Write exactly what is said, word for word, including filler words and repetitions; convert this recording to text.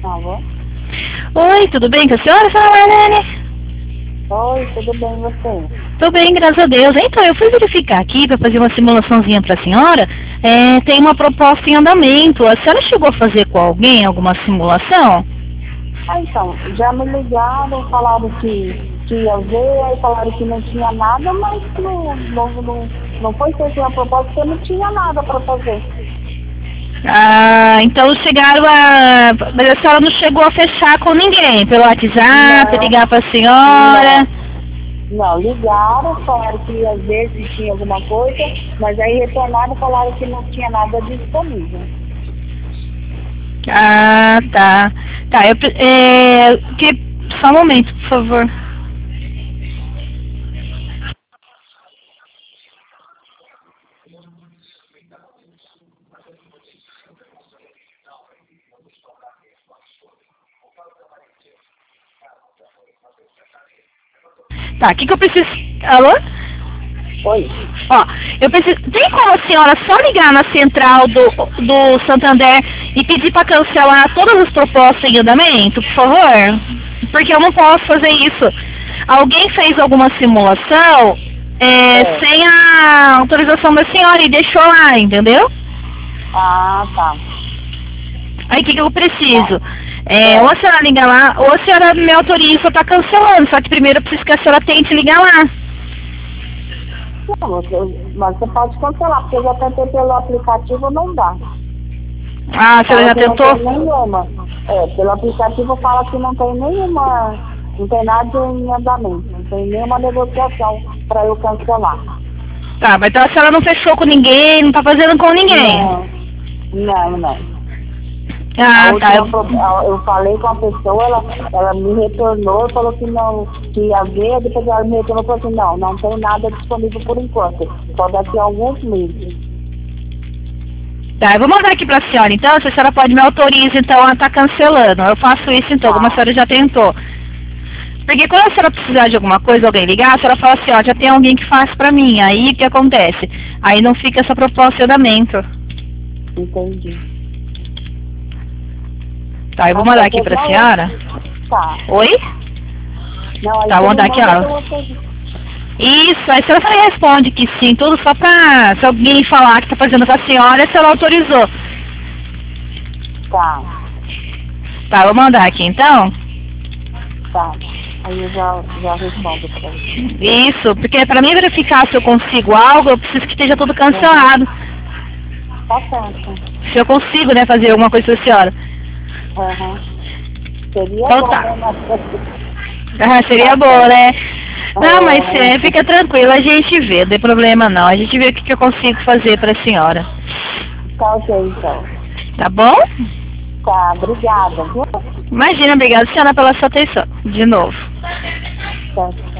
Alô? Oi, tudo bem com a senhora, senhora Marlene? Oi, tudo bem, e você? Tudo bem, graças a Deus. Então, eu fui verificar aqui para fazer uma simulaçãozinha para a senhora. É, tem uma proposta em andamento. A senhora chegou a fazer com alguém alguma simulação? Ah, então, já me ligaram, falaram que, que ia ver, aí falaram que não tinha nada, mas não, não, não, não foi feita uma proposta porque não tinha nada para fazer. Ah, então chegaram a... Mas a senhora não chegou a fechar com ninguém? Pelo WhatsApp, Não, ligar para a senhora? não, não, ligaram, falaram que ia ver se tinha alguma coisa, mas aí retornaram e falaram que não tinha nada disponível. Ah, tá. Tá, eu... pre- É, que... Só um momento, por favor. Tá, o que que eu preciso... Alô? Oi? Ó, eu preciso... Tem como a senhora só ligar na central do, do Santander e pedir para cancelar todas as propostas em andamento, por favor? Porque eu não posso fazer isso. Alguém fez alguma simulação é, É. sem a autorização da senhora e deixou lá, entendeu? Ah, tá. Aí o que, que eu preciso? É. É, ou a senhora liga lá, ou a senhora me autoriza para cancelando. Só que primeiro eu preciso que a senhora tente ligar lá. Não, você, mas você pode cancelar, porque eu já tentei pelo aplicativo, não dá. Ah, a senhora já Fala que tentou? não tem nenhuma. É, pelo aplicativo fala que não tem nenhuma, não tem nada em andamento, não tem nenhuma negociação para eu cancelar. Tá, mas então a senhora não fechou com ninguém, não tá fazendo com ninguém. Não, não, não. Ah, A tá. última pro- a- eu falei com a pessoa, ela, ela me retornou e falou que não, que ia ver, depois ela me retornou e falou assim, não, não tem nada disponível por enquanto, só daqui a alguns meses. Tá, eu vou mandar aqui pra senhora, então, se a senhora pode me autoriza, então, a estar cancelando. Eu faço isso, então, como a senhora já tentou. Porque quando a senhora precisar de alguma coisa, alguém ligar, a senhora fala assim, ó, já tem alguém que faz pra mim. Aí, o que acontece? Aí não fica essa proposta em andamento. Entendi. Tá, eu vou mandar aqui pra senhora. Tá. Oi? Não, aí Tá, você vou mandar me aqui, manda ó. pelo WhatsApp. Isso, aí a senhora só responde que sim, tudo só pra, se alguém falar que tá fazendo com a senhora, se ela autorizou. Tá, Tá, vou mandar aqui, então. tá. Aí eu já, já respondo pra você. Isso, porque para mim verificar se eu consigo algo, eu preciso que esteja tudo cancelado. Tá certo. Se eu consigo, né, fazer alguma coisa pra senhora. Uhum. Seria Então bom, tá. né? Ah, seria bom, né? Não, mas É. é, fica tranquila, a gente vê, não tem problema não. A gente vê o que, que eu consigo fazer pra senhora. Tá ok, então. Tá bom? Tá, obrigada, viu? Imagina, obrigada, senhora, pela sua atenção. De novo. Tá.